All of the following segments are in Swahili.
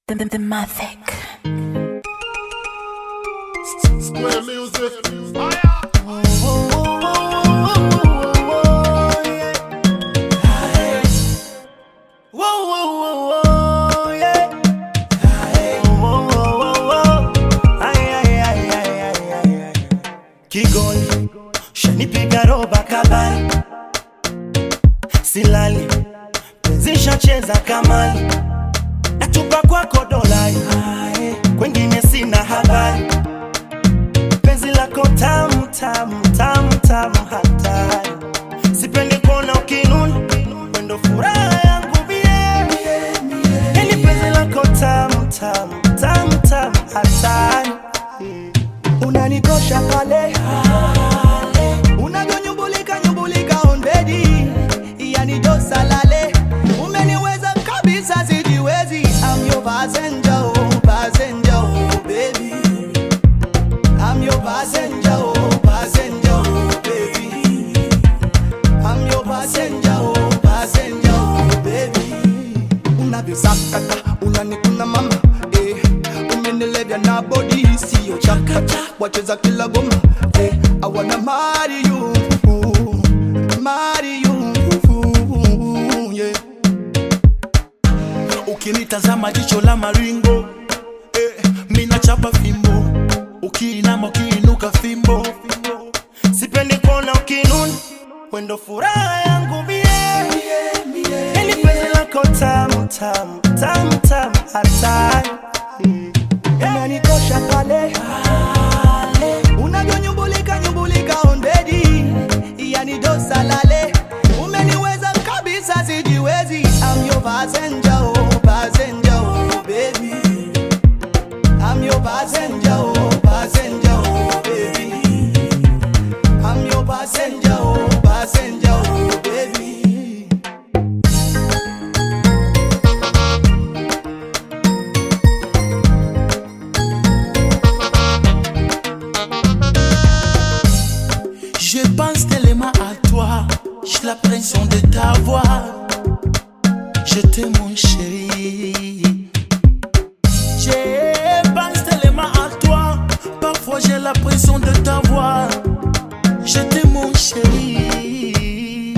The Mavic. Square music. Oh, yeah. Kigoli, shanipiga roba kabali, silali, penzisha cheza kamali, natupa kwako dolai, kwengine sina habari, penzi lako tamu tamu tamu tamu hatari, sipendi kuona ukinuna, wendo furaha yangu mie, yani penzi lako tamu tamu tamu tamu hatari, unanikosha pale unavyonyumbulika nyumbulika on bedi, yani dosa lale, umeniweza kabisa sijiwezi. I'm your passenger, oh passenger, oh baby. I'm your passenger, oh passenger, oh baby. I'm your passenger, oh passenger, oh baby. Unavyosakata unanikuna mama, umenilevya na body siyo chakata, wacheza kila goma, I wanna marry you, yeah. Ukinitazama jicho la maringo, mina chapa fimbo, ukiinama ukiinuka fimbo, sipendi kuona ukinuna, wendo furaha yangu mie, yani penzi lako tamu tamu tamu tamu hatari, unanikosha pale unavyonyumbulika nyumbulika on bedi, yani dosa lale, umeniweza kabisa sijiwezi. I'm your passenger, oh passenger, oh baby. I'm your passenger, oh passenger, oh baby. I'm your passenger, oh passenger, oh baby. je pense tellement à toi, j'ai l'impression de t'avoir. Je t'aime mon chéri. Je pense tellement à toi, parfois j'ai l'impression de t'avoir. Je t'aime mon chéri.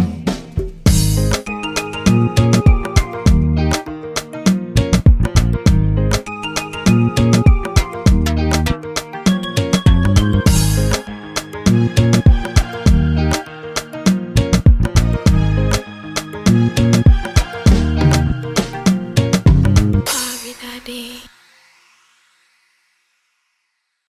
Daddy.